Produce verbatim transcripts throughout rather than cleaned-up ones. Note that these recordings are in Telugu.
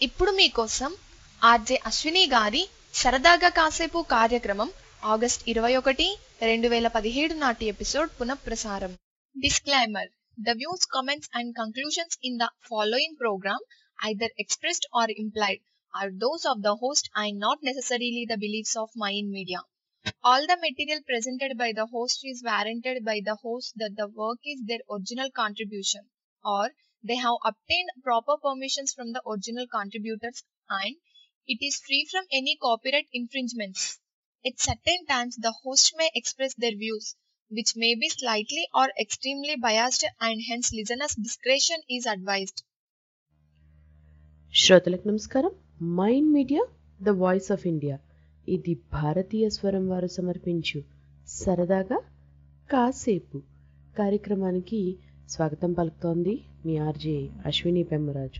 ఇప్పుడు మీకోసం ఆర్జే అశ్విని గారి సరదాగా కాసేపు కార్యక్రమం ఆగస్ట్ ఇరవై ఒకటి రెండు వేల పదిహేడు నాటి ఎపిసోడ్ పునఃప్రసారం. Disclaimer: The views, comments and conclusions in the following program, either expressed or implied, are those of the host and not necessarily the beliefs of Mayan Media. All the material presented by the host is warranted by the host that the work is their original contribution, or they have obtained proper permissions from the original contributors, and it is free from any copyright infringements. At certain times, the host may express their views, which may be slightly or extremely biased, and hence listeners' discretion is advised. శ్రోతలకు నమస్కారం. Mind Media, the voice of India. ఇది భారతీయ స్వరం వారు సమర్పించు సరదాగా కాసేపు కార్యక్రమానికి స్వాగతం పలుకుతోంది మీ ఆర్జే అశ్విని పెమ్మరాజు.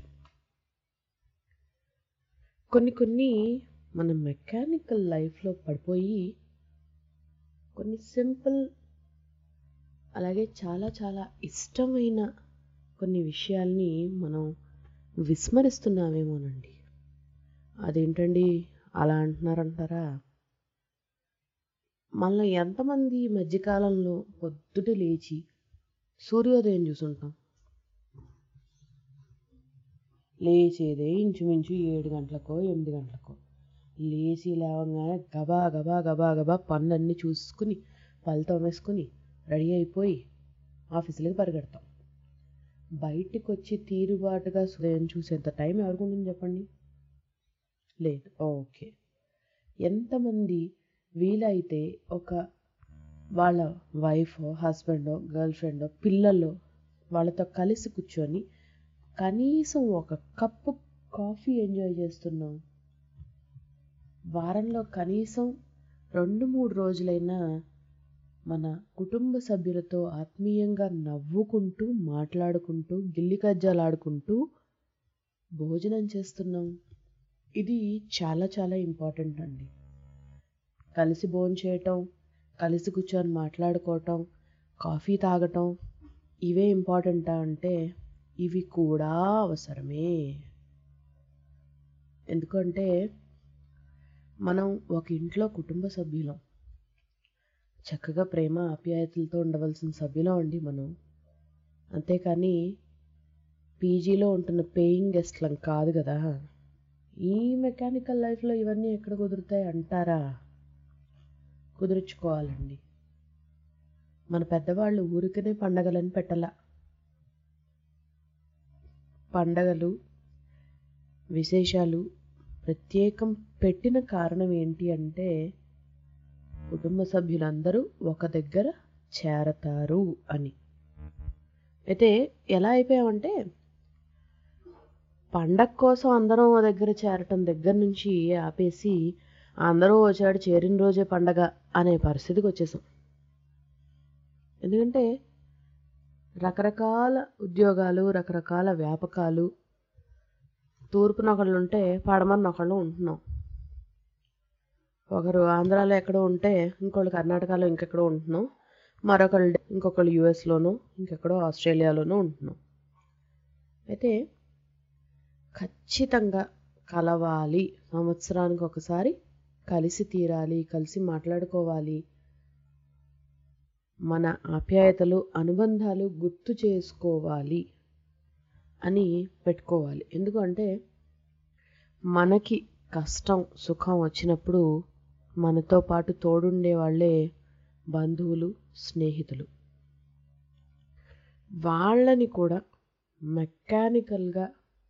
కొన్ని కొన్ని మన మెకానికల్ లైఫ్లో పడిపోయి కొన్ని సింపుల్, అలాగే చాలా చాలా ఇష్టమైన కొన్ని విషయాల్ని మనం విస్మరిస్తున్నామేమోనండి. అదేంటండి అలా అంటున్నారంటారా? మనలో ఎంతమంది ఈ మధ్యకాలంలో పొద్దుట లేచి సూర్యోదయం చూసుంటాం? లేచేదే ఇంచుమించు ఏడు గంటలకో ఎనిమిది గంటలకో. లేచి లేవగానే గబా గబా గబా గబా పనులన్నీ చూసుకుని పళ్ళతో వేసుకుని రెడీ అయిపోయి ఆఫీసులకి పరిగెడతాం. బయటికి వచ్చి తీరుబాటుగా ఉదయం చూసేంత టైం ఎవరికి ఉంటుంది చెప్పండి? లేదు. ఓకే, ఎంతమంది వీలైతే ఒక వాళ్ళ వైఫో, హస్బెండో, గర్ల్ ఫ్రెండో, పిల్లల్లో వాళ్ళతో కలిసి కూర్చొని కనీసం ఒక కప్పు కాఫీ ఎంజాయ్ చేస్తున్నాం. వారంలో కనీసం రెండు మూడు రోజులైనా మన కుటుంబ సభ్యులతో ఆత్మీయంగా నవ్వుకుంటూ, మాట్లాడుకుంటూ, గిల్లి కజ్జాలాడుకుంటూ భోజనం చేస్తున్నాం. ఇది చాలా చాలా ఇంపార్టెంట్ అండి. కలిసి భోజనం చేయటం, కలిసి కూర్చొని మాట్లాడుకోవటం, కాఫీ తాగటం, ఇవే ఇంపార్టెంటా అంటే ఇవి కూడా అవసరమే. ఎందుకంటే మనం ఒక ఇంట్లో కుటుంబ సభ్యులం, చక్కగా ప్రేమ ఆప్యాయతలతో ఉండవలసిన సభ్యులం అండి మనం. అంతేకాని పీజీలో ఉంటున్న పేయింగ్ గెస్ట్లం కాదు కదా. ఈ మెకానికల్ లైఫ్లో ఇవన్నీ ఎక్కడ కుదురుతాయి అంటారా? కుదుర్చుకోవాలండి. మన పెద్దవాళ్ళు ఊరికనే పండగలని పెట్టాల. పండగలు, విశేషాలు ప్రత్యేకం పెట్టిన కారణం ఏంటి అంటే కుటుంబ సభ్యులందరూ ఒక దగ్గర చేరతారు అని. అయితే ఎలా అయిపోయామంటే పండగ కోసం అందరం ఓ దగ్గర చేరటం దగ్గర నుంచి ఆపేసి అందరూ వచ్చాడు చేరిన రోజే పండగ అనే పరిస్థితికి వచ్చేసాం. ఎందుకంటే రకరకాల ఉద్యోగాలు, రకరకాల వ్యాపకాలు, తూర్పున ఒకళ్ళు ఉంటే పడమరన ఒకళ్ళు ఉంటున్నాం. ఒకరు ఆంధ్రాలో ఎక్కడో ఉంటే ఇంకొకళ్ళు కర్ణాటకలో ఇంకెక్కడో ఉంటున్నాం. మరొకళ్ళు ఇంకొకళ్ళు యుఎస్లోనో ఇంకెక్కడో ఆస్ట్రేలియాలోనో ఉంటున్నాం. అయితే ఖచ్చితంగా కలవాలి, సంవత్సరానికి ఒకసారి కలిసి తీరాలి, కలిసి మాట్లాడుకోవాలి, మన ఆప్యాయతలు, అనుబంధాలు గుర్తు చేసుకోవాలి అని పెట్టుకోవాలి. ఎందుకంటే మనకి కష్టం, సుఖం వచ్చినప్పుడు మనతో పాటు తోడుండే వాళ్ళే బంధువులు, స్నేహితులు. వాళ్ళని కూడా మెకానికల్గా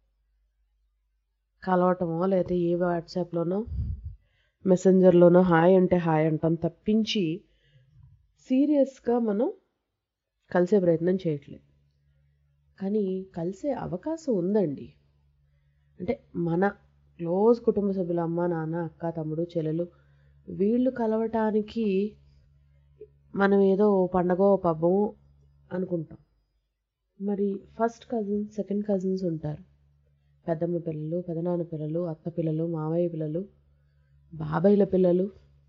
కలవటమో లేదా ఏ వాట్సాప్లోనో మెసెంజర్లోనో హాయ్ అంటే హాయ్ అంటాం తప్పించి సీరియస్గా మనం కలిసే ప్రయత్నం చేయట్లేదు. కానీ కలిసే అవకాశం ఉందండి. అంటే మన క్లోజ్ కుటుంబ సభ్యులు, అమ్మ, నాన్న, అక్క, తమ్ముడు, చెల్లెలు, వీళ్ళు కలవటానికి మనం ఏదో పండగో పబ్బమో అనుకుంటాం. మరి ఫస్ట్ కజిన్స్, సెకండ్ కజిన్స్ ఉంటారు. పెద్దమ్మ పిల్లలు, పెదనాన్న పిల్లలు, అత్త పిల్లలు, మావయ్య పిల్లలు, బాబాయిల పిల్లలు,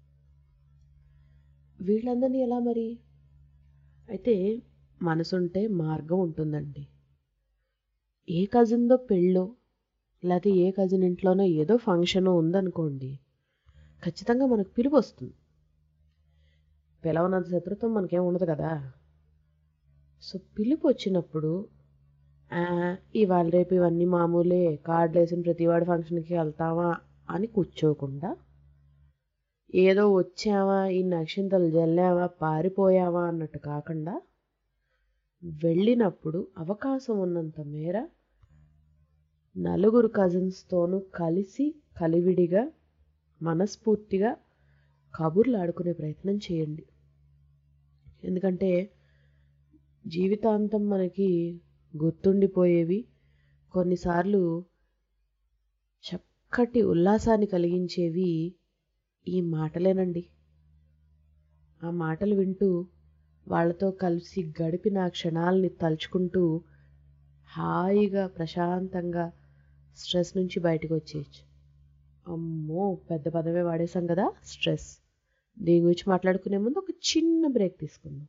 వీళ్ళందరినీ ఎలా మరి? అయితే మనసుంటే మార్గం ఉంటుందండి. ఏ కజిన్దో పెళ్ళో లేకపోతే ఏ కజిన్ ఇంట్లోనో ఏదో ఫంక్షన్ ఉందనుకోండి, ఖచ్చితంగా మనకు పిలుపు వస్తుంది. పిలవనంత శత్రుత్వం మనకేం ఉండదు కదా. సో పిలుపు వచ్చినప్పుడు ఇవాళ రేపు ఇవన్నీ మామూలే, కార్డులు వేసిన ప్రతివాడి ఫంక్షన్కి వెళ్తావా అని కూర్చోకుండా, ఏదో వచ్చావా ఈ నక్షింతలు జల్లావా పారిపోయావా అన్నట్టు కాకుండా, వెళ్ళినప్పుడు అవకాశం ఉన్నంత మేర నలుగురు కజిన్స్తోనూ కలిసి కలివిడిగా మనస్ఫూర్తిగా కబుర్లు ఆడుకునే ప్రయత్నం చేయండి. ఎందుకంటే జీవితాంతం మనకి గుర్తుండిపోయేవి కొన్నిసార్లు చక్కటి ఉల్లాసాన్ని కలిగించేవి ఈ మాటలేనండి. ఆ మాటలు వింటూ వాళ్ళతో కలిసి గడిపిన క్షణాలని తలుచుకుంటూ హాయిగా ప్రశాంతంగా స్ట్రెస్ నుంచి బయటకు వచ్చేయచ్చు. అమ్మో పెద్ద పదమే వాడేసాం కదా స్ట్రెస్. దీని గురించి మాట్లాడుకునే ముందు ఒక చిన్న బ్రేక్ తీసుకుందాం.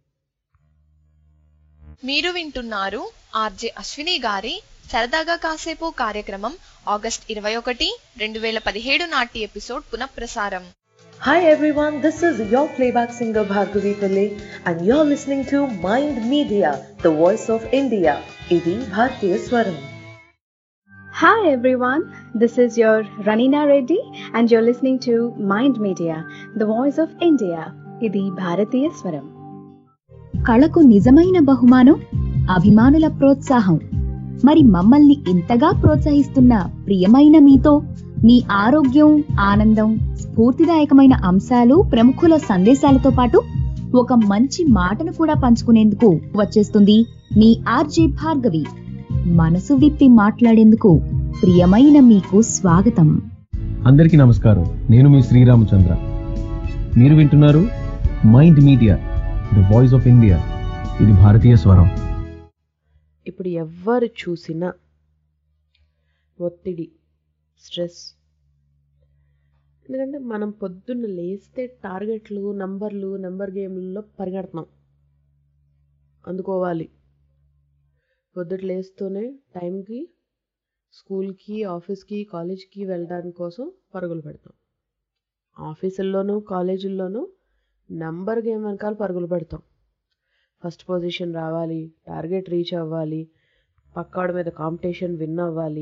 మీరు వింటున్నారు ఆర్జే అశ్విని గారి సరదాగా కాసేపు కార్యక్రమం ఆగస్ట్ ఇరవై ఒకటి రెండు వేల పదిహేడు నాటి ఎపిసోడ్ పునఃప్రసారం. Hi everyone, this is your playback singer Bhargavi Pillai and you're listening to Mind Media, the voice of India. Idi Bhartiya Swaram. Hi everyone, this is your Ranina Reddy and you're listening to Mind Media, the voice of India. Idi Bharatiya Swaram. కళకు నిజమైన బహుమానం అభిమానుల ప్రోత్సాహం. మరి మమ్మల్ని ఇంతగా ప్రోత్సహిస్తున్న ప్రియమైన మీతో మీ ఆరోగ్యం, ఆనందం, స్ఫూర్తిదాయకమైన అంశాలు, ప్రముఖుల సందేశాలతో పాటు ఒక మంచి మాటను కూడా పంచుకునేందుకు వచ్చేస్తుంది మీ ఆర్జే భార్గవి. మనసు విప్పి మాట్లాడేందుకు ప్రియమైన మీకు స్వాగతం. అందరికీ నమస్కారం. నేను మీ శ్రీరామచంద్ర. మీరు వింటున్నారు Mind Media, the voice of India. ఇది భారతీయ స్వరం. ఇప్పుడు ఎవ్వరు చూసినా ఒత్తిడి, స్ట్రెస్. ఎందుకంటే మనం పొద్దున్న లేస్తే టార్గెట్లు, నంబర్లు, నెంబర్ గేమ్లలో పరిగెడుతున్నాం, అందుకోవాలి. పొద్దుట లేస్తూనే టైంకి స్కూల్కి, ఆఫీస్కి, కాలేజ్కి వెళ్ళడానికి కోసం పరుగులు పెడతాం. ఆఫీసుల్లోనూ కాలేజీల్లోనూ నంబర్ గేమ్ వెనకాల పరుగులు పెడతాం. ఫస్ట్ పొజిషన్ రావాలి, టార్గెట్ రీచ్ అవ్వాలి, పక్కాడి మీద కాంపిటీషన్ విన్ అవ్వాలి.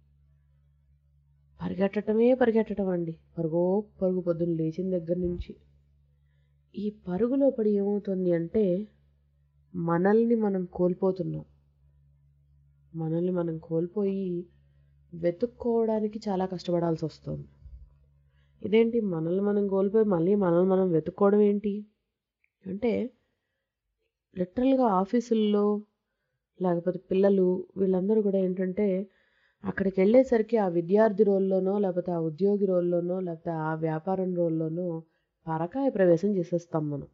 పరిగెట్టడమే పరిగెట్టడం అండి, పరుగో పరుగు పొద్దున్న లేచిన దగ్గర నుంచి. ఈ పరుగులో పడి ఏమవుతుంది అంటే మనల్ని మనం కోల్పోతున్నాం. మనల్ని మనం కోల్పోయి వెతుక్కోవడానికి చాలా కష్టపడాల్సి వస్తుంది. ఇదేంటి మనల్ని మనం కోల్పోయి మళ్ళీ మనల్ని మనం వెతుక్కోవడం ఏంటి అంటే, లిటరల్గా ఆఫీసుల్లో లేకపోతే పిల్లలు వీళ్ళందరూ కూడా ఏంటంటే అక్కడికి వెళ్ళేసరికి ఆ విద్యార్థి రోల్లోనో లేకపోతే ఆ ఉద్యోగి రోల్లోనో లేకపోతే ఆ వ్యాపారం రోల్లోనో పరకాయ ప్రవేశం చేసేస్తాం మనం.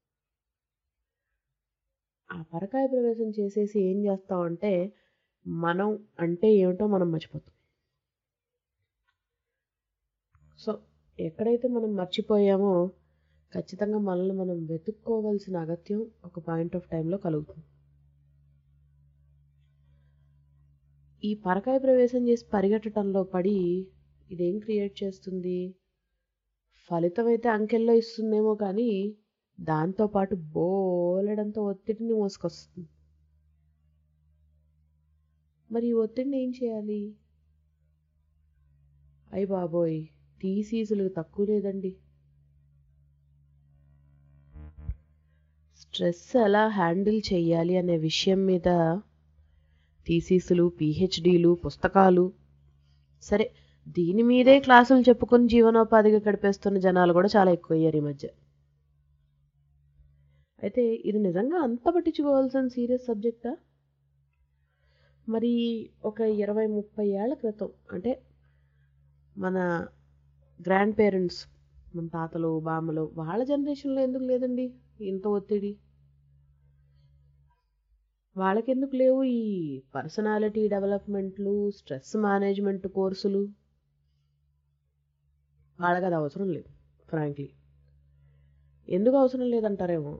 ఆ పరకాయ ప్రవేశం చేసేసి ఏం చేస్తామంటే మనం అంటే ఏమిటో మనం మర్చిపోతాం. సో ఎక్కడైతే మనం మర్చిపోయామో ఖచ్చితంగా మనల్ని మనం వెతుక్కోవాల్సిన అగత్యం ఒక పాయింట్ ఆఫ్ టైంలో కలుగుతుంది. ఈ పరకాయ ప్రవేశం చేసి పరిగెట్టడంలో పడి ఇదేం క్రియేట్ చేస్తుంది? ఫలితం అయితే అంకెల్లో ఇస్తుందేమో కానీ దాంతోపాటు బోలెడంత ఒత్తిడిని మోసుకొస్తుంది. మరి ఈ ఒత్తిడిని ఏం చేయాలి? అయ్య బాబోయ్, థీసిస్లు తక్కువ లేదండి. స్ట్రెస్ ఎలా హ్యాండిల్ చేయాలి అనే విషయం మీద థీసిస్లు, పిహెచ్డీలు, పుస్తకాలు, సరే దీని మీదే క్లాసులు చెప్పుకొని జీవనోపాధిగా గడిపేస్తున్న జనాలు కూడా చాలా ఎక్కువయ్యారు ఈ మధ్య. అయితే ఇది నిజంగా అంత పట్టించుకోవాల్సిన సీరియస్ సబ్జెక్టా? మరి ఒక ఇరవై ముప్పై ఏళ్ల క్రితం అంటే మన గ్రాండ్ పేరెంట్స్, మన తాతలు, బామ్మలు, వాళ్ళ జనరేషన్లో ఎందుకు లేదండి ఇంత ఒత్తిడి? వాళ్ళకెందుకు లేవు ఈ పర్సనాలిటీ డెవలప్మెంట్లు, స్ట్రెస్ మేనేజ్మెంట్ కోర్సులు? వాళ్ళకి అది అవసరం లేదు. ఫ్రాంక్లీ ఎందుకు అవసరం లేదంటారేమో.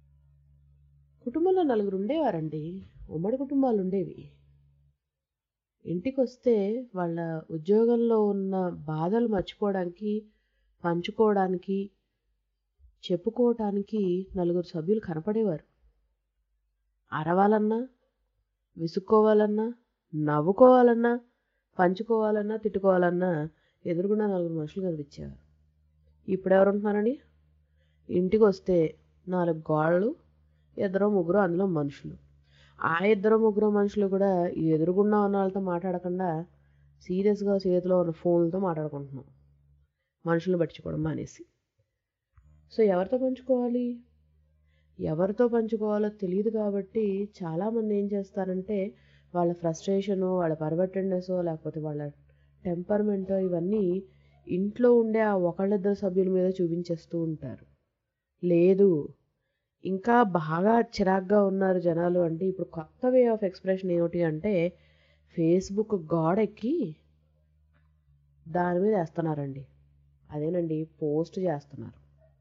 కుటుంబంలో నలుగురు ఉండేవారండి, ఉమ్మడి కుటుంబాలు ఉండేవి. ఇంటికి వస్తే వాళ్ళ ఉద్యోగంలో ఉన్న బాధలు మర్చిపోవడానికి, పంచుకోవడానికి, చెప్పుకోవటానికి నలుగురు సభ్యులు కనపడేవారు. అరవాలన్నా, విసుక్కోవాలన్నా, నవ్వుకోవాలన్నా, పంచుకోవాలన్నా, తిట్టుకోవాలన్నా ఎదురుగుండా నలుగురు మనుషులు కనిపించేవారు. ఇప్పుడు ఎవరు ఉంటున్నారని? ఇంటికి వస్తే నాలుగు గోళ్ళు, ఇద్దరు ముగ్గురు అందులో మనుషులు. ఆ ఇద్దరు ముగ్గురు మనుషులు కూడా ఈ ఎదురుగుండా ఉన్న వాళ్ళతో మాట్లాడకుండా సీరియస్గా చేతిలో ఉన్న ఫోన్లతో మాట్లాడుకుంటున్నాం, మనుషులను పట్టించుకోవడం మానేసి. సో ఎవరితో పంచుకోవాలి, ఎవరితో పంచుకోవాలో తెలియదు కాబట్టి చాలామంది ఏం చేస్తారంటే వాళ్ళ ఫ్రస్ట్రేషను, వాళ్ళ పర్వర్టెడ్నెస్, లేకపోతే వాళ్ళ టెంపర్మెంటో ఇవన్నీ ఇంట్లో ఉండే ఆ ఒకళ్ళిద్దరు సభ్యుల మీద చూపించేస్తూ ఉంటారు. లేదు, ఇంకా బాగా చిరాగ్గా ఉన్నారు జనాలు అంటే ఇప్పుడు కొత్త వే ఆఫ్ ఎక్స్ప్రెషన్ ఏమిటి అంటే ఫేస్బుక్ గోడెక్కి దాని మీద వేస్తున్నారండి. అదేనండి, పోస్ట్ చేస్తున్నారు.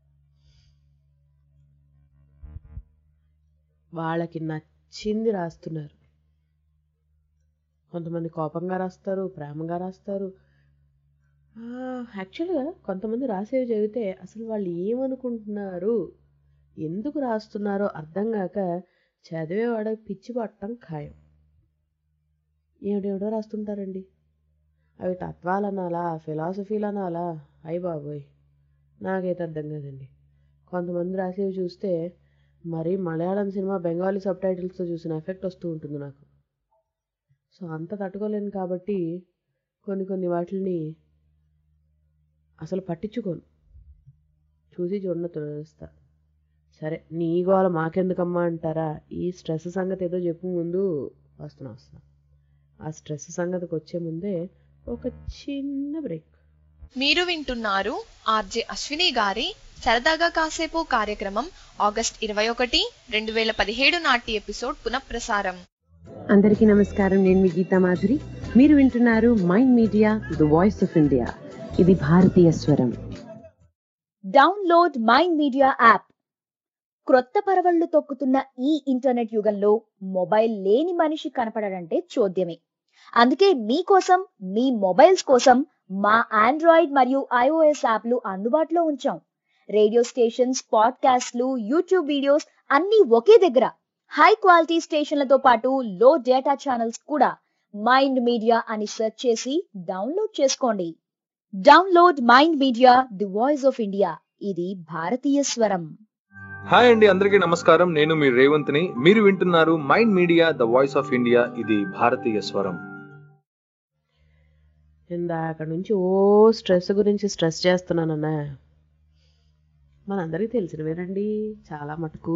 వాళ్ళకి నచ్చింది రాస్తున్నారు. కొంతమంది కోపంగా రాస్తారు, ప్రేమగా రాస్తారు. యాక్చువల్గా కొంతమంది రాసేవి చదివితే అసలు వాళ్ళు ఏమనుకుంటున్నారు, ఎందుకు రాస్తున్నారో అర్థం కాక చదివేవాడ పిచ్చి పట్టడం ఖాయం. ఏమిటేమిటో రాస్తుంటారండి. అవి తత్వాలు అనాలా, ఫిలాసఫీలు అనాలా, అయ్యి బాబోయ్ నాకైతే అర్థం కాదండి. కొంతమంది రాసేవి చూస్తే మరి మలయాళం సినిమా బెంగాలీ సబ్ టైటిల్స్తో చూసిన ఎఫెక్ట్ వస్తూ ఉంటుంది నాకు. సో అంత తట్టుకోలేను కాబట్టి కొన్ని కొన్ని వాటిని అసలు పట్టించుకోను, చూసి చూడన తొలగిస్తా. సరే నీ గోల మాకెందుకమ్మా అంటారా? ఈ స్ట్రెస్ సంగతి ఏదో చెప్పు ముందు. వస్తున్నా వస్తున్నా ఆ స్ట్రెస్ సంగతికి వచ్చే ముందే ఒక చిన్న బ్రేక్. మీరు వింటున్నారు ఆర్జే అశ్విని గారి సరదాగా కాసేపు కార్యక్రమం ఆగస్ట్ ఇరవై ఒకటి రెండు వేల పదిహేడు నాటి ఎపిసోడ్ పునఃప్రసారం. అందరికీ నమస్కారం, నేను మీ గీతా మాధురి. మీరు వింటున్నారు Mind Media, the voice of India. ఇది భారతీయ స్వరం. Download Mind Media app. క్రొత్త పరవళ్లు తొక్కుతున్న ఈ ఇంటర్నెట్ యుగంలో మొబైల్ లేని మనిషి కనపడడంటే చోద్యమే. అందుకే మీకోసం, మీ మొబైల్స్ కోసం మా ఆండ్రాయిడ్ మరియు ఐఓఎస్ యాప్లు అందుబాటులో ఉంచాం. రేడియో స్టేషన్స్, పాడ్కాస్ట్లు, యూట్యూబ్ వీడియోస్ అన్నీ ఒకే దగ్గర. హై క్వాలిటీ స్టేషన్లతో పాటు లో డేటా ఛానల్స్ కూడా. మైండ్ మీడియా అని సెర్చ్ చేసి డౌన్లోడ్ చేసుకోండి. Download Mind Media, the voice of India. ఇది భారతీయ స్వరం. హాయ్ అండి, అందరికీ నమస్కారం. నేను మీ రేవంత్ని. మీరు వింటున్నారు Mind Media, the voice of India. ఇది భారతీయ స్వరం. ఇందాక నుంచి ఓ స్ట్రెస్ గురించి స్ట్రెస్ చేస్తున్నానన్నా. మనందరికీ తెలిసినవేనండి చాలా మటుకు.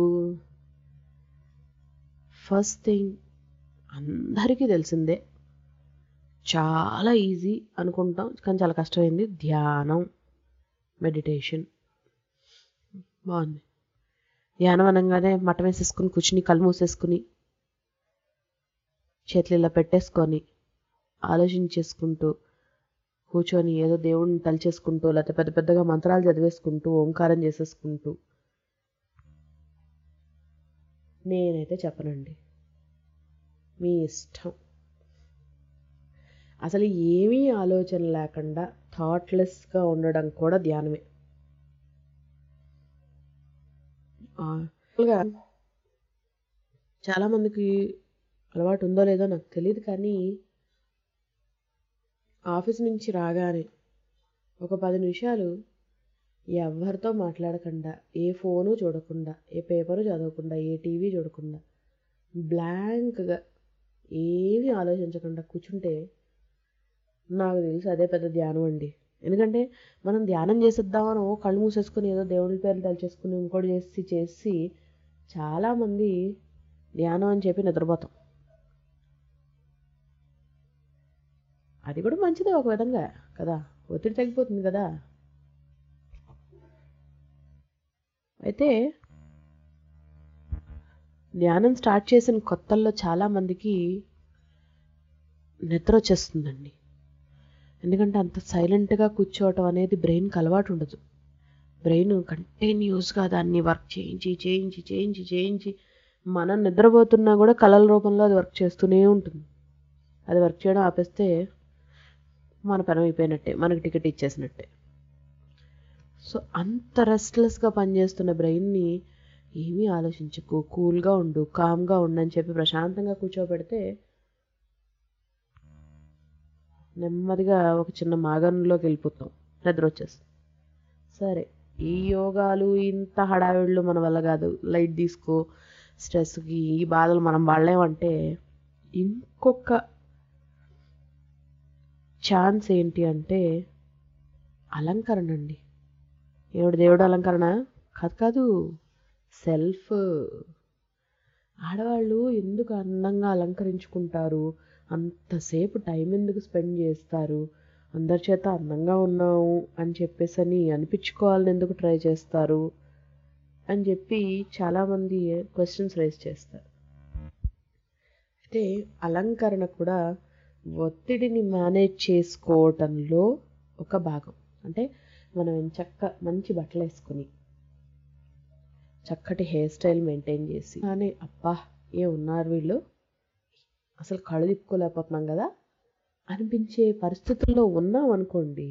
ఫస్ట్ థింగ్ అందరికీ తెలిసిందే, చాలా ఈజీ అనుకుంటాం కానీ చాలా కష్టమైంది, ధ్యానం, మెడిటేషన్. బాగుంది. ధ్యానం అనగానే మఠం వేసేసుకుని కూర్చుని కళ్ళు మూసేసుకుని చేతులు ఇలా పెట్టేసుకొని ఆలోచించేసుకుంటూ కూర్చొని ఏదో దేవుడిని తలిచేసుకుంటూ లేకపోతే పెద్ద పెద్దగా మంత్రాలు చదివేసుకుంటూ ఓంకారం చేసేసుకుంటూ. నేనైతే చెప్పనండి, మీ ఇష్టం. అసలు ఏమీ ఆలోచన లేకుండా థాట్లెస్గా ఉండడం కూడా ధ్యానమే. చాలామందికి అలవాటు ఉందో లేదో నాకు తెలియదు కానీ ఆఫీస్ నుంచి రాగానే ఒక పది నిమిషాలు ఎవరితో మాట్లాడకుండా, ఏ ఫోను చూడకుండా, ఏ పేపరు చదవకుండా, ఏ టీవీ చూడకుండా, బ్లాంక్గా ఏమీ ఆలోచించకుండా కూర్చుంటే నాకు తెలిసి అదే పెద్ద ధ్యానం అండి. ఎందుకంటే మనం ధ్యానం చేసేద్దామని ఓ కళ్ళు మూసేసుకుని ఏదో దేవుడి పేర్లు తలిచేసుకుని ఇంకోటి చేసి చేసి చాలామంది ధ్యానం అని చెప్పి నిద్రపోతాం. అది కూడా మంచిదే ఒక విధంగా కదా, ఒత్తిడి తగ్గిపోతుంది కదా. అయితే ధ్యానం స్టార్ట్ చేసిన కొత్తల్లో చాలామందికి నిద్ర వచ్చేస్తుందండి. ఎందుకంటే అంత సైలెంట్గా కూర్చోవటం అనేది బ్రెయిన్కి అలవాటు ఉండదు. బ్రెయిన్ కంటిన్యూస్గా దాన్ని వర్క్ చేయించి చేయించి చేయించి చేయించి మనం నిద్రపోతున్నా కూడా కళల రూపంలో అది వర్క్ చేస్తూనే ఉంటుంది. అది వర్క్ చేయడం ఆపేస్తే మన పని అయిపోయినట్టే, మనకి టికెట్ ఇచ్చేసినట్టే. సో అంత రెస్ట్లెస్గా పనిచేస్తున్న బ్రెయిన్ని ఏమీ ఆలోచించకు, కూల్గా ఉండు, కామ్గా ఉండు అని చెప్పి ప్రశాంతంగా కూర్చోబెడితే నెమ్మదిగా ఒక చిన్న మాగంలోకి వెళ్ళిపోతాం, నిద్ర వచ్చేస్తుంది. సరే, ఈ యోగాలు ఇంత హడావిళ్ళు మన వల్ల కాదు, లైట్ తీసుకో, స్ట్రెస్కి ఈ బాధలు మనం వాళ్ళేమంటే ఇంకొక ఛాన్స్ ఏంటి అంటే అలంకరణ అండి. ఏమిటి దేవుడు అలంకరణ కాదు కాదు సెల్ఫ్. ఆడవాళ్ళు ఎందుకు అందంగా అలంకరించుకుంటారు, అంతసేపు టైం ఎందుకు స్పెండ్ చేస్తారు, అందరి చేత అందంగా ఉన్నాము అని చెప్పేసి అని అనిపించుకోవాలని ఎందుకు ట్రై చేస్తారు అని చెప్పి చాలామంది క్వశ్చన్స్ రైజ్ చేస్తారు. అయితే అలంకరణ కూడా ఒత్తిడిని మేనేజ్ చేసుకోవటంలో ఒక భాగం. అంటే మనం చక్క మంచి బట్టలు వేసుకొని చక్కటి హెయిర్ స్టైల్ మెయింటైన్ చేసి కానీ అబ్బా ఏ ఉన్నారు వీళ్ళు, అసలు కళ్ళు తిప్పుకోలేకపోతున్నాం కదా అనిపించే పరిస్థితుల్లో ఉన్నాం అనుకోండి,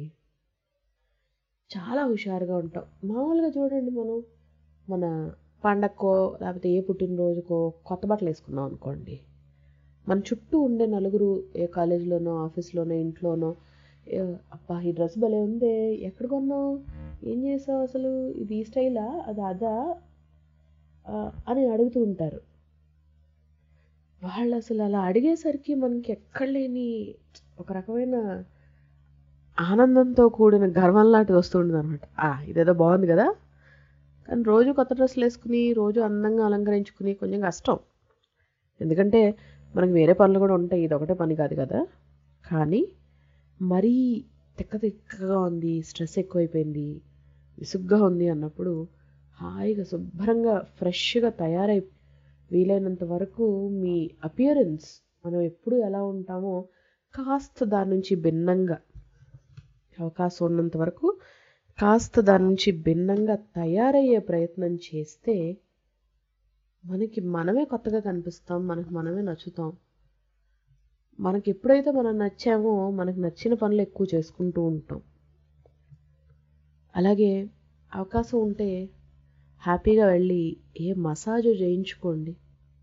చాలా హుషారుగా ఉంటాం. మామూలుగా చూడండి, మనం మన పండక్కో లేకపోతే ఏ పుట్టినరోజుకో కొత్త బట్టలు వేసుకున్నాం అనుకోండి, మన చుట్టూ ఉండే నలుగురు ఏ కాలేజీలోనో ఆఫీస్లోనో ఇంట్లోనో అబ్బా ఈ డ్రెస్ భలే ఉందే, ఎక్కడ కొన్నావు, ఏం చేసావు, అసలు ఇది ఈ స్టైలా అది అదా అని అడుగుతూ ఉంటారు. వాళ్ళు అసలు అలా అడిగేసరికి మనకి ఎక్కడ లేని ఒక రకమైన ఆనందంతో కూడిన గర్వం లాంటిది వస్తుంటుంది అనమాట. ఇదేదో బాగుంది కదా, కానీ రోజు కొత్త డ్రెస్సులు వేసుకుని రోజు అందంగా అలంకరించుకుని కొంచెం కష్టం. ఎందుకంటే మనకి వేరే పనులు కూడా ఉంటాయి, ఇది ఒకటే పని కాదు కదా. కానీ మరీ తిక్క తిక్కగా ఉంది, స్ట్రెస్ ఎక్కువైపోయింది, విసుగ్గా ఉంది అన్నప్పుడు హాయిగా శుభ్రంగా ఫ్రెష్గా తయారై వీలైనంత వరకు మీ అపియరెన్స్ మనం ఎప్పుడు ఎలా ఉంటామో కాస్త దాని నుంచి భిన్నంగా, అవకాశం ఉన్నంత వరకు కాస్త దాని నుంచి భిన్నంగా తయారయ్యే ప్రయత్నం చేస్తే మనకి మనమే కొత్తగా కనిపిస్తాం, మనకు మనమే నచ్చుతాం. మనకి ఎప్పుడైతే మనం నచ్చామో మనకు నచ్చిన పనులు ఎక్కువ చేసుకుంటూ ఉంటాం. అలాగే అవకాశం ఉంటే హ్యాపీగా వెళ్ళి ఏ మసాజ్ చేయించుకోండి,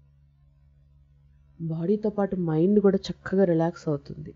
బాడీతో పాటు మైండ్ కూడా చక్కగా రిలాక్స్ అవుతుంది.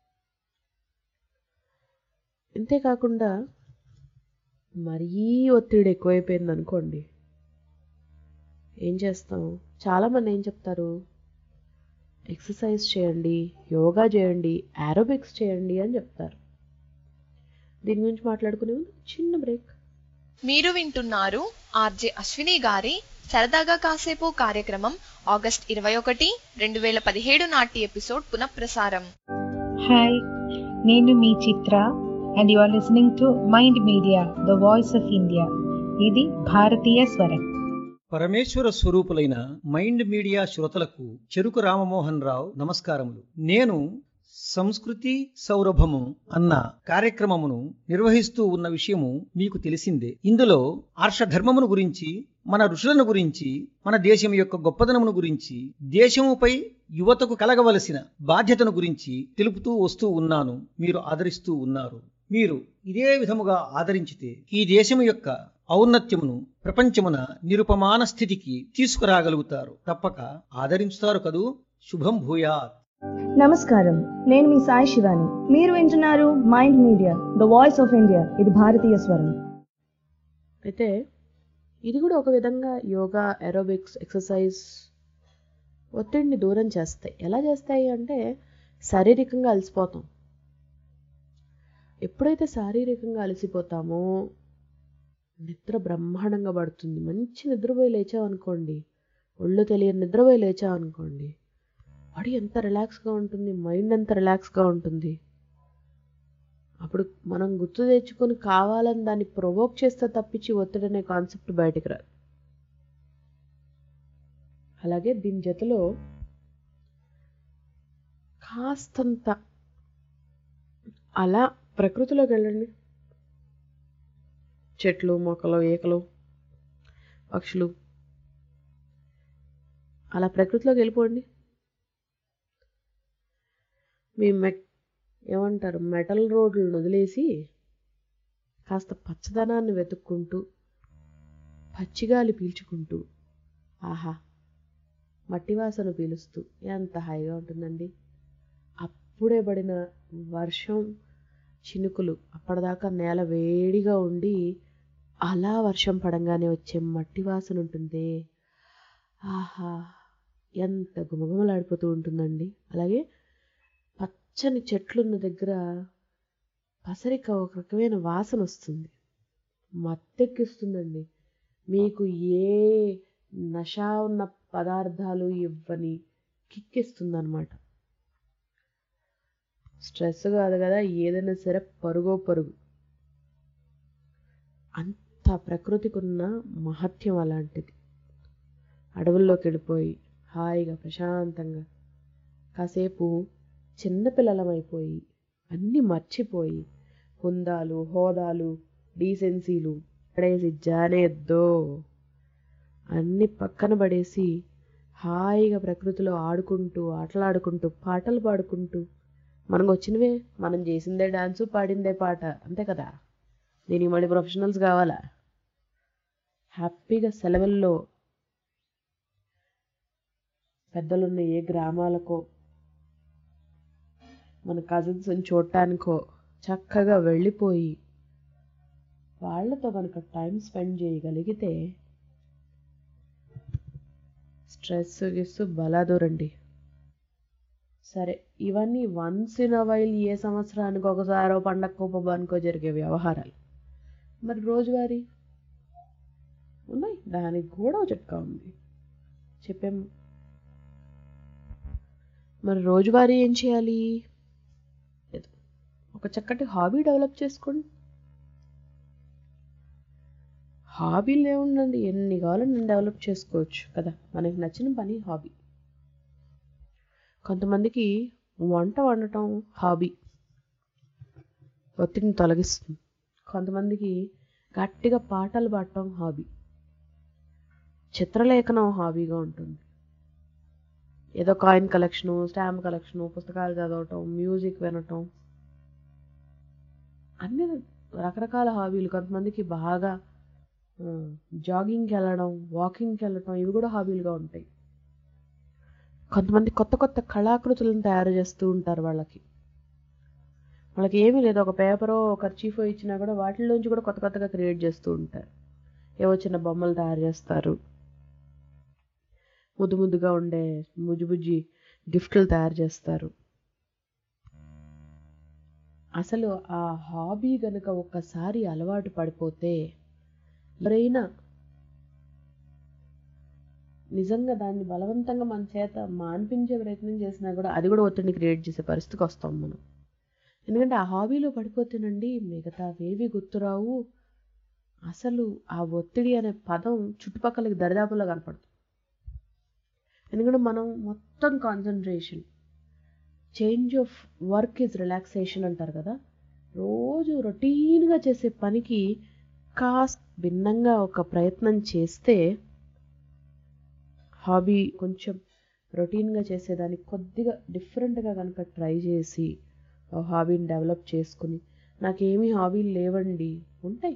అంతేకాకుండా మరీ ఒత్తిడి ఎక్కువైపోయింది అనుకోండి, ఏం చేస్తాం, చాలామంది ఏం చెప్తారు, ఎక్సర్సైజ్ చేయండి, యోగా చేయండి, ఏరోబిక్స్ చేయండి అని చెప్తారు. దీని గురించి మాట్లాడుకునే ముందు చిన్న బ్రేక్. మీరు వింటున్నారు ఆర్జే అశ్విని గారి సరదాగా కాసేపు కార్యక్రమం ఆగస్ట్ ఇరవై ఒకటి రెండు వేల పదిహేడు నాటి ఎపిసోడ్ పునఃప్రసారం. హాయ్, నేను మీ Chitra and you are listening to Mind Media the voice of India. ఇది భారతీయ స్వరం. పరమేశ్వర స్వరూపులైన మైండ్ మీడియా శ్రోతలకు చెరుకు రామమోహన్ రావు నమస్కారములు. నేను సంస్కృతి సౌరభము అన్న కార్యక్రమమును నిర్వహిస్తూ ఉన్న విషయము మీకు తెలిసిందే. ఇందులో ఆర్షధర్మమును గురించి, మన ఋషులను గురించి, మన దేశం యొక్క గొప్పదనమును గురించి, దేశముపై యువతకు కలగవలసిన బాధ్యతను గురించి తెలుపుతూ వస్తూ ఉన్నాను. మీరు ఆదరిస్తూ ఉన్నారు. మీరు ఇదే విధముగా ఆదరించితే ఈ దేశము యొక్క ఔన్నత్యమును ప్రపంచమున నిరుపమాన స్థితికి తీసుకురాగలుగుతారు. తప్పక ఆదరించుతారు కదూ. శుభం భూయాత్. నమస్కారం, నేను మీ సాయి శివాని. మీరు వింటున్నారు Mind Media the voice of India. ఇది భారతీయ స్వరం. అయితే ఇది కూడా ఒక విధంగా యోగా, ఏరోబిక్స్, ఎక్సర్సైజ్ ఒత్తిడిని దూరం చేస్తాయి. ఎలా చేస్తాయి అంటే శారీరకంగా అలసిపోతాం. ఎప్పుడైతే శారీరకంగా అలసిపోతామో నిద్ర బ్రహ్మాండంగా పడుతుంది. మంచి నిద్రపోయి లేచామనుకోండి, ఒళ్ళు తెలియని నిద్రపోయి లేచామనుకోండి, బాడీ ఎంత రిలాక్స్గా ఉంటుంది, మైండ్ ఎంత రిలాక్స్గా ఉంటుంది. అప్పుడు మనం గుర్తు తెచ్చుకొని కావాలని దాన్ని ప్రొవోక్ చేస్తే తప్పించి ఒత్తిడి అనే కాన్సెప్ట్ బయటకు రాదు. అలాగే దీని జతలో కాస్తంత అలా ప్రకృతిలోకి వెళ్ళండి. చెట్లు, మొక్కలు, ఏకలు, పక్షులు, అలా ప్రకృతిలోకి వెళ్ళిపోండి. మీ మె ఏమంటారు మెటల్ రోడ్లను వదిలేసి కాస్త పచ్చదనాన్ని వెతుక్కుంటూ పచ్చిగాలి పీల్చుకుంటూ ఆహా మట్టి వాసన పీలుస్తూ ఎంత హాయిగా ఉంటుందండి. అప్పుడే పడిన వర్షం చినుకులు అప్పటిదాకా నేల వేడిగా ఉండి అలా వర్షం పడంగానే వచ్చే మట్టి వాసన ఉంటుంది. ఆహా ఎంత గుమగుమలాడిపోతూ ఉంటుందండి. అలాగే పచ్చని చెట్లున్న దగ్గర పసరిక ఒక రకమైన వాసన వస్తుంది, మత్తెక్కిస్తుందండి. మీకు ఏ నషా ఉన్న పదార్థాలు ఇవ్వని కిక్కిస్తుంది అనమాట. స్ట్రెస్ కాదు కదా, ఏదైనా సరే పరుగో పరుగు. అంత ప్రకృతికి ఉన్న మహత్యం అలాంటిది. అడవుల్లోకి వెళ్ళిపోయి హాయిగా ప్రశాంతంగా కాసేపు చిన్నపిల్లలమైపోయి అన్నీ మర్చిపోయి హుందాలు హోదాలు డీసెన్సీలు పడేసి జానేద్దో అన్నీ పక్కన పడేసి హాయిగా ప్రకృతిలో ఆడుకుంటూ ఆటలాడుకుంటూ పాటలు పాడుకుంటూ మనకు వచ్చినవే మనం చేసిందే డాన్సు పాడిందే పాట అంతే కదా. దీనికి మళ్ళీ ప్రొఫెషనల్స్ కావాలా? హ్యాపీగా సెలవుల్లో పెద్దలున్న ఏ గ్రామాలకో మన కజిన్స్ని చూడటానికో చక్కగా వెళ్ళిపోయి వాళ్ళతో కనుక టైం స్పెండ్ చేయగలిగితే స్ట్రెస్ గిస్సు బలాదూరండి. సరే ఇవన్నీ వన్స్ ఇన్ అ వైల్ ఏ సంవత్సరానికి ఒకసారో పండగకో పబ్బానికో జరిగే వ్యవహారాలు. మరి రోజువారీ ఉన్నాయి, దానికి కూడా చిట్కా ఉంది చెప్పాము. మరి రోజువారీ ఏం చేయాలి? ఒక చక్కటి హాబీ డెవలప్ చేసుకోండి. హాబీలు ఏముందండి, ఎన్ని కావాలని నేను డెవలప్ చేసుకోవచ్చు కదా. మనకి నచ్చిన పని హాబీ. కొంతమందికి వంట వండటం హాబీ, ఒత్తిడిని తొలగిస్తుంది. కొంతమందికి గట్టిగా పాటలు పాడటం హాబీ, చిత్రలేఖనం హాబీగా ఉంటుంది. ఏదో కాయిన్ కలెక్షను, స్టాంప్ కలెక్షను, పుస్తకాలు చదవటం, మ్యూజిక్ వినటం, అన్ని రకరకాల హాబీలు. కొంతమందికి బాగా జాగింగ్కి వెళ్ళడం, వాకింగ్కి వెళ్ళటం, ఇవి కూడా హాబీలుగా ఉంటాయి. కొంతమంది కొత్త కొత్త కళాకృతులను తయారు చేస్తూ ఉంటారు. వాళ్ళకి వాళ్ళకి ఏమీ లేదు, ఒక పేపరో ఒక కర్చీఫో ఇచ్చినా కూడా వాటిల్లోంచి కూడా కొత్త కొత్తగా క్రియేట్ చేస్తూ ఉంటారు. ఏవో చిన్న బొమ్మలు తయారు చేస్తారు, ముద్దు ముద్దుగా ఉండే బుజ్జి బుజ్జి గిఫ్ట్లు తయారు చేస్తారు. అసలు ఆ హాబీ కనుక ఒక్కసారి అలవాటు పడిపోతే ఎవరైనా నిజంగా దాన్ని బలవంతంగా మన చేత మాన్పించే ప్రయత్నం చేసినా కూడా అది కూడా ఒత్తిడిని క్రియేట్ చేసే పరిస్థితికి వస్తాం మనం. ఎందుకంటే ఆ హాబీలో పడిపోతేనండి మిగతావేవి గుర్తురావు. అసలు ఆ ఒత్తిడి అనే పదం చుట్టుపక్కలకి దరిదాపుల్లో కనపడుతుంది. ఎందుకంటే మనం మొత్తం concentration, change of work is relaxation అంటారు కదా. రోజు రొటీన్గా చేసే పనికి కాస్త భిన్నంగా ఒక ప్రయత్నం చేస్తే, హాబీ కొంచెం రొటీన్గా చేసేదానికి కొద్దిగా డిఫరెంట్గా కనుక ట్రై చేసి ఆ హాబీని డెవలప్ చేసుకుని, నాకేమీ హాబీలు లేవండి, ఉంటాయి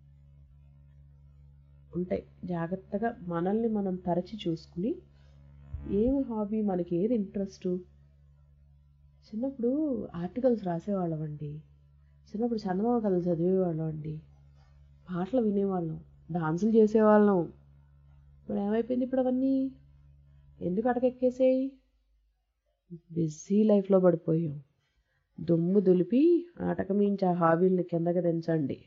ఉంటాయి జాగ్రత్తగా మనల్ని మనం తరచి చూసుకుని ఏమి హాబీ, మనకి ఏది ఇంట్రెస్ట్. చిన్నప్పుడు ఆర్టికల్స్ రాసేవాళ్ళం అండి, చిన్నప్పుడు చందమామ కథలు చదివేవాళ్ళం అండి, పాటలు వినేవాళ్ళం, డాన్సులు చేసేవాళ్ళం. ఇప్పుడు ఏమైపోయింది? ఇప్పుడు అవన్నీ ఎందుకు అటకెక్కేసాయి? బిజీ లైఫ్లో పడిపోయాం. దుమ్ము దులిపి అటక మించి ఆ హాబీల్ని కిందకి దించండి.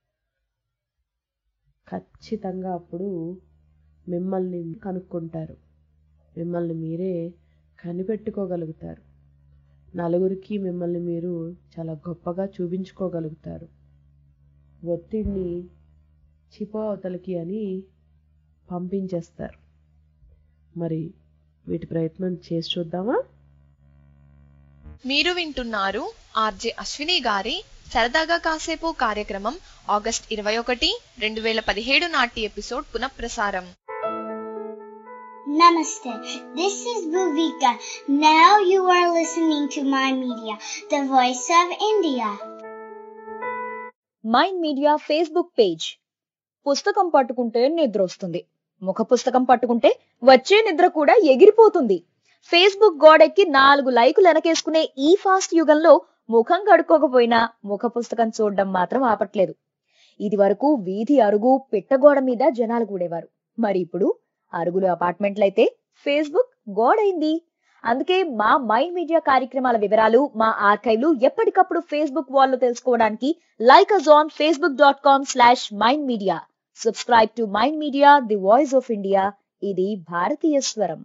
ఖచ్చితంగా అప్పుడు మిమ్మల్ని కనుక్కుంటారు, మిమ్మల్ని మీరే కనిపెట్టుకోగలుగుతారు. నలుగురికి మిమ్మల్ని మీరు చాలా గొప్పగా చూపించుకోగలుగుతారు. ఒత్తిడిని చిపో అవతలకి అని పంపించేస్తారు. మరి వీటి ప్రయత్నం చేసి చూద్దామా? మీరు వింటున్నారు ఆర్జే అశ్విని గారి సరదాగా కాసేపు కార్యక్రమం ఆగస్ట్ ఇరవై ఒకటి రెండు వేల పదిహేడు నాటి ఎపిసోడ్ పునఃప్రసారం. Namaste. This is Bhuvika. Now you are listening to My Media, the voice of India. Mind Media Facebook page. పుస్తకం పట్టుకుంటే నిద్ర వస్తుంది, ముఖ పుస్తకం పట్టుకుంటే వచ్చే నిద్ర కూడా ఎగిరిపోతుంది. ఫేస్బుక్ గోడెక్కి నాలుగు లైకులు వెనకేసుకునే ఈ ఫాస్ట్ యుగంలో ముఖం కడుక్కోకపోయినా ముఖ పుస్తకం చూడడం మాత్రం ఆపట్లేదు. ఇది వరకు వీధి అరుగు పిట్టగోడ మీద జనాలు కూడేవారు. మరి ఇప్పుడు అరుగులు అపార్ట్మెంట్లయితే ఫేస్బుక్ గోడైంది. అందుకే మా మైండ్ మీడియా కార్యక్రమాల వివరాలు, మా ఆర్కైవ్లు ఎప్పటికప్పుడు ఫేస్బుక్ వాల్లో తెలుసుకోవడానికి like us on Facebook dot com slash Mind Media. Subscribe to Mind Media, the voice of India. ఇది భారతీయ స్వరం.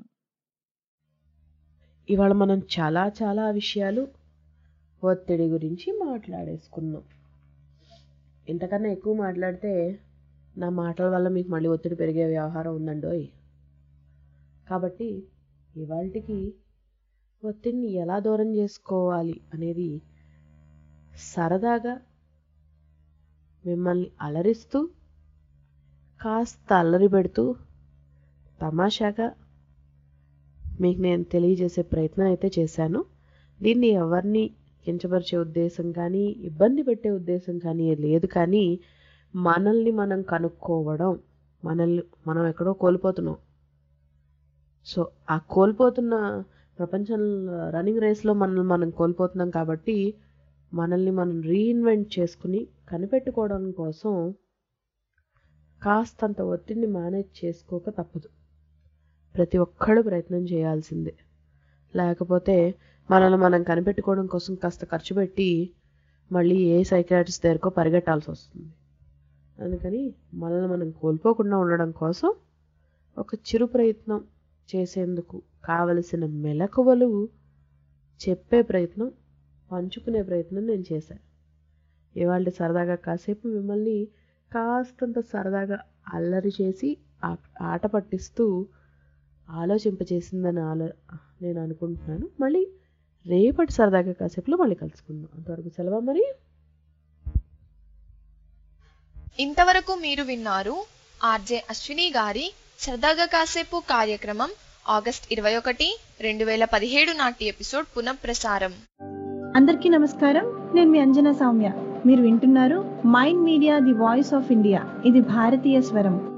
ఇవాళ మనం చాలా చాలా విషయాలు ఒత్తిడి గురించి మాట్లాడేసుకున్నాం. ఇంతకన్నా ఎక్కువ మాట్లాడితే నా మాటల వల్ల మీకు మళ్ళీ ఒత్తిడి పెరిగే వ్యవహారం ఉందండోయ్. కాబట్టి ఇవాళకి ఒత్తిడిని ఎలా దూరం చేసుకోవాలి అనేది సరదాగా మిమ్మల్ని అలరిస్తూ, కాస్త అల్లరి పెడుతూ, తమాషాగా మీకు నేను తెలియజేసే ప్రయత్నం అయితే చేశాను. దీన్ని ఎవరిని కించపరిచే ఉద్దేశం కానీ ఇబ్బంది పెట్టే ఉద్దేశం కానీ లేదు. కానీ మనల్ని మనం కనుక్కోవడం, మనల్ని మనం ఎక్కడో కోల్పోతున్నాం. సో ఆ కోల్పోతున్న ప్రపంచం రన్నింగ్ రేస్లో మనల్ని మనం కోల్పోతున్నాం. కాబట్టి మనల్ని మనం రీఇన్వెంట్ చేసుకుని కనిపెట్టుకోవడం కోసం కాస్తంత ఒత్తిడిని మేనేజ్ చేసుకోక తప్పదు. ప్రతి ఒక్కళ్ళు ప్రయత్నం చేయాల్సిందే. లేకపోతే మనల్ని మనం కనిపెట్టుకోవడం కోసం కాస్త ఖర్చు పెట్టి మళ్ళీ ఏ సైకియాట్రిస్ట్ దగ్గరకో పరిగెట్టాల్సి వస్తుంది. అందుకని మనల్ని మనం కోల్పోకుండా ఉండడం కోసం ఒక చిరు ప్రయత్నం చేసేందుకు కావలసిన మెలకువలు చెప్పే ప్రయత్నం, పంచుకునే ప్రయత్నం నేను చేశాను. ఇవాళ సరదాగా కాసేపు మిమ్మల్ని కాస్తంత సరదాగా అల్లరి చేసి ఆట పట్టిస్తూ ఆలోచింపచేసిందని ఆలో నేను అనుకుంటున్నాను. మళ్ళీ రేపటి సరదాగా కాసేపులో మళ్ళీ కలుసుకుందాం. అంతవరకు సెలవు మరి. ఇంతవరకు మీరు విన్నారు ఆర్జే అశ్విని గారి సరదాగా కాసేపు కార్యక్రమం ఆగస్ట్ ఇరవై ఒకటి రెండు వేల పదిహేడు నాటి ఎపిసోడ్ పునఃప్రసారం. అందరికీ నమస్కారం. నేను మీ అంజనా సౌమ్య. మీరు వింటున్నారు Mind Media, the voice of India. ఇది భారతీయ స్వరం.